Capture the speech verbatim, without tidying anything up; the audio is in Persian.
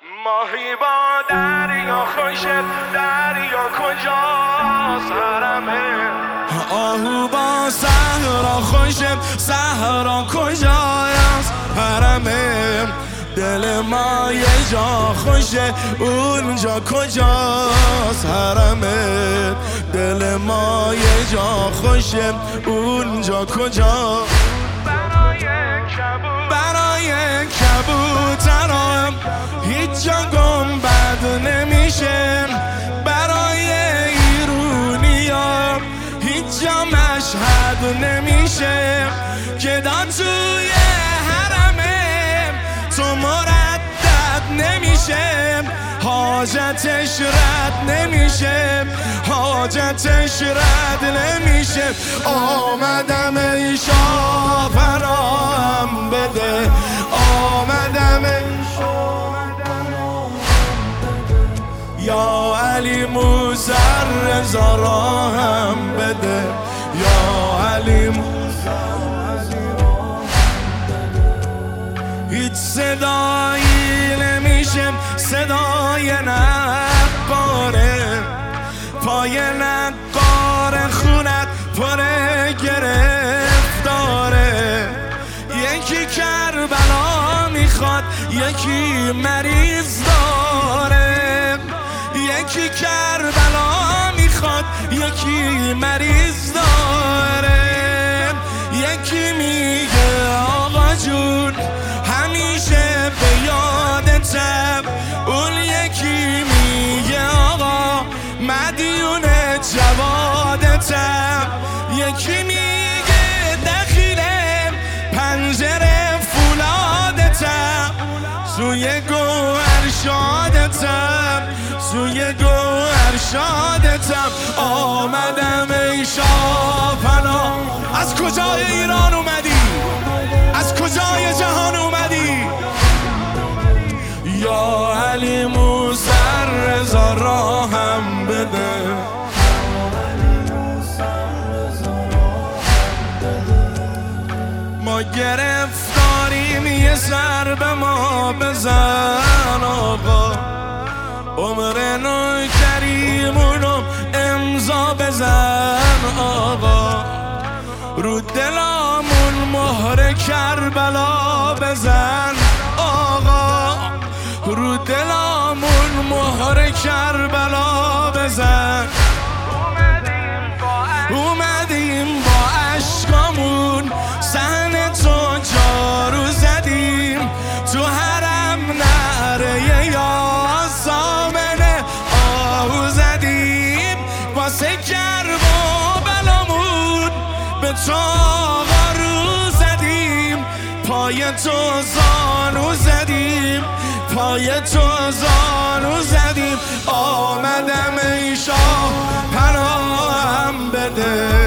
ماهی با دریا خوشت، دریا کجاست حرمه. آهو با صحرا خوشت، صحرا کجاست حرمه. دل ما یه جا خوشه، اونجا کجاست حرمه. دل ما یه جا خوشه، اونجا کجاست. برای کبوت برای کبوترم هیچ جا گنبد نمیشه. برای ایرونیا هیچ جا مشهد نمیشه. که دا توی حرمه تو مردد نمیشه. حاجتش رد نمیشه، حاجتش رد نمیشه. آمدم ای شاه پناهم بده، آمدم ای یا علی موسی رضا راهم بده، یا علی موسی. هیچ صدایی نمیشه صدای نقاره. پای نقار خونت پر گرفتاره. یکی کربلا میخواد، یکی مریض داره. یکی کربلا میخواد، یکی مریض داره. یکی میگه آقا جون همیشه به یادتم. اون یکی میگه آقا مدیون جوادتم. یکی میگه دخیل پنجره فولادتم. سوی گوهر شادتم، سوی گوهر شادتم. آمدم ای شاه پناه. از کجای ایران اومدی؟ از کجای جهان اومدی؟ یا علی موسی رضا راهم بده. ما گرفتاریم یه سر به ما بزن آقا. عمر نو کریمونو امضا بزن آقا. رو دلامون مهر کربلا بزن آقا. رو دلامون مهر کربلا بزن. اومدیم با عشقامون صحن تو جارو زدیم. تو حرم نعره یا سامنه آهو زدیم. واسه کرب و بلامون به تو آقا رو زدیم. پای تو زانو زدیم، پای تو زانو زدیم. آمدم ای شاه پناهم بده.